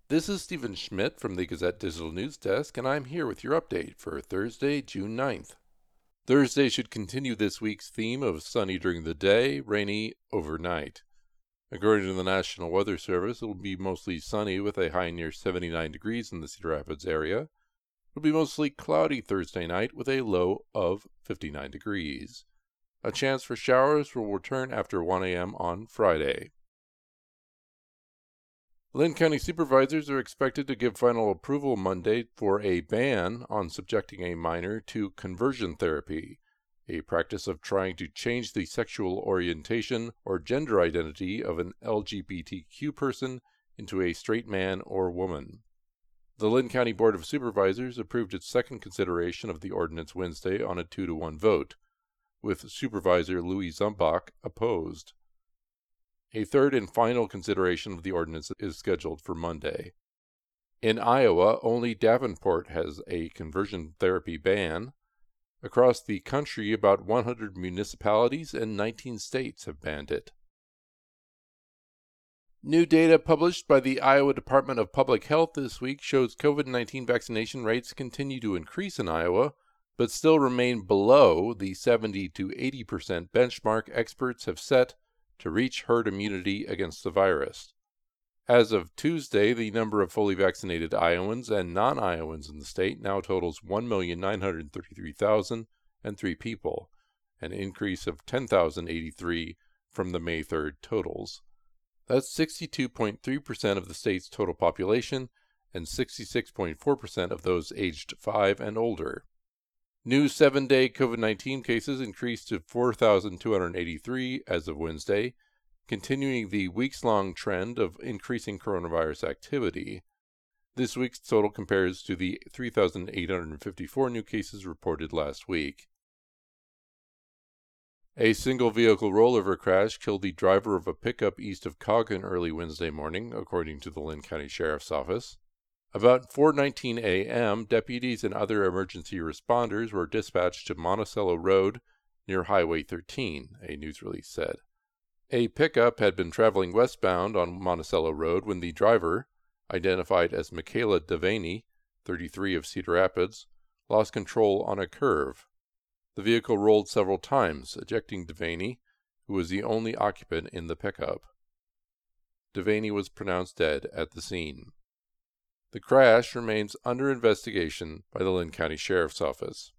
This is Stephen Schmidt from the Gazette Digital News Desk, and I'm here with your update for Thursday, June 9th. Thursday should continue this week's theme of sunny during the day, rainy overnight. According to the National Weather Service, it will be mostly sunny with a high near 79 degrees in the Cedar Rapids area. It will be mostly cloudy Thursday night with a low of 59 degrees. A chance for showers will return after 1 a.m. on Friday. Linn County supervisors are expected to give final approval Monday for a ban on subjecting a minor to conversion therapy, a practice of trying to change the sexual orientation or gender identity of an LGBTQ person into a straight man or woman. The Linn County Board of Supervisors approved its second consideration of the ordinance Wednesday on a 2-to-1 vote, with Supervisor Louis Zumbach opposed. A third and final consideration of the ordinance is scheduled for Monday. In Iowa, only Davenport has a conversion therapy ban. Across the country, about 100 municipalities and 19 states have banned it. New data published by the Iowa Department of Public Health this week shows COVID-19 vaccination rates continue to increase in Iowa, but still remain below the 70 to 80% benchmark experts have set to reach herd immunity against the virus. As of Tuesday, the number of fully vaccinated Iowans and non-Iowans in the state now totals 1,933,003 people, an increase of 10,083 from the May 3rd totals. That's 62.3% of the state's total population and 66.4% of those aged 5 and older. New 7-day COVID-19 cases increased to 4,283 as of Wednesday, continuing the weeks-long trend of increasing coronavirus activity. This week's total compares to the 3,854 new cases reported last week. A single-vehicle rollover crash killed the driver of a pickup east of Coggan early Wednesday morning, according to the Linn County Sheriff's Office. About 4:19 a.m., deputies and other emergency responders were dispatched to Monticello Road near Highway 13, a news release said. A pickup had been traveling westbound on Monticello Road when the driver, identified as Michaela Devaney, 33 of Cedar Rapids, lost control on a curve. The vehicle rolled several times, ejecting Devaney, who was the only occupant in the pickup. Devaney was pronounced dead at the scene. The crash remains under investigation by the Linn County Sheriff's Office.